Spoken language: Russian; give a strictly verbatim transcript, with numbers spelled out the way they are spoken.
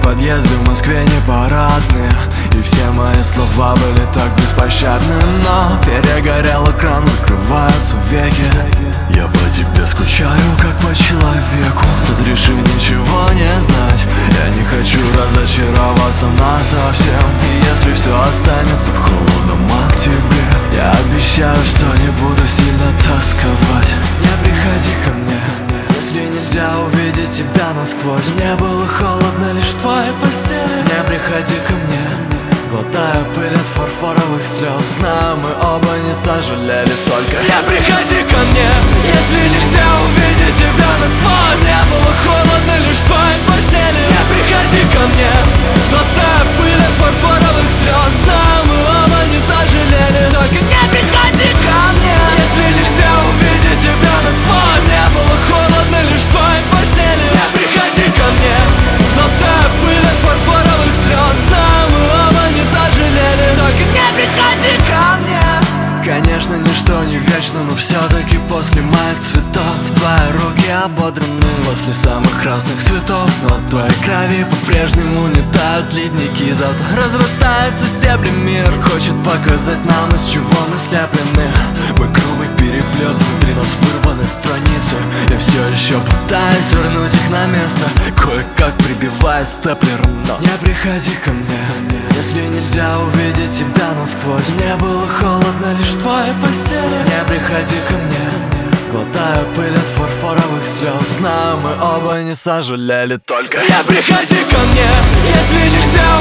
подъезды в Москве не парадные, и все мои слова были так беспощадны. Но перегорел экран, закрываются веки. Я по тебе скучаю, как по человеку. Разреши ничего не знать, я не хочу разочароваться насовсем. И если все останется в холодном, а к тебе я обещаю, что не буду сильно тосковать. Не приходи ко мне, если нельзя увидеть тебя насквозь. Мне было холодно лишь в твоей постели. Не приходи ко мне, глотая пыль от фарфоровых слез. Знаю, мы оба не сожалели, только не приходи ко мне, если нельзя увидеть тебя насквозь. Мне было холодно лишь в твоей постели. Не приходи ко мне, глотая пыль от фарфоровых слез. Знаю, мы оба не сожалели, только не приходи ко мне, если нельзя увидеть тебя насквозь. Мне было холодно лишь в твоей постели. Не приходи ко мне, глотая пыль от фарфоровых слез. Знаю, мы оба не сожалели, только не приходи ко мне. Конечно, ничто не вечно, но все-таки после моих цветов твои руки ободраны после самых красных цветов. Но от твоей крови по-прежнему не тают ледники, зато разрастается стебли. Мир хочет показать нам, из чего мы слеплены. Мы грубый переплет, внутри нас вырваны страницы. Я все еще пытаюсь вернуть их на место, кое-как прибивая степлером. Но не приходи ко мне, если нельзя увидеть тебя насквозь. Мне было холодно лишь в твоей постели. Не приходи ко мне, глотая пыль от фарфоровых слез. Знаю, мы оба не сожалели, только не приходи ко мне, если нельзя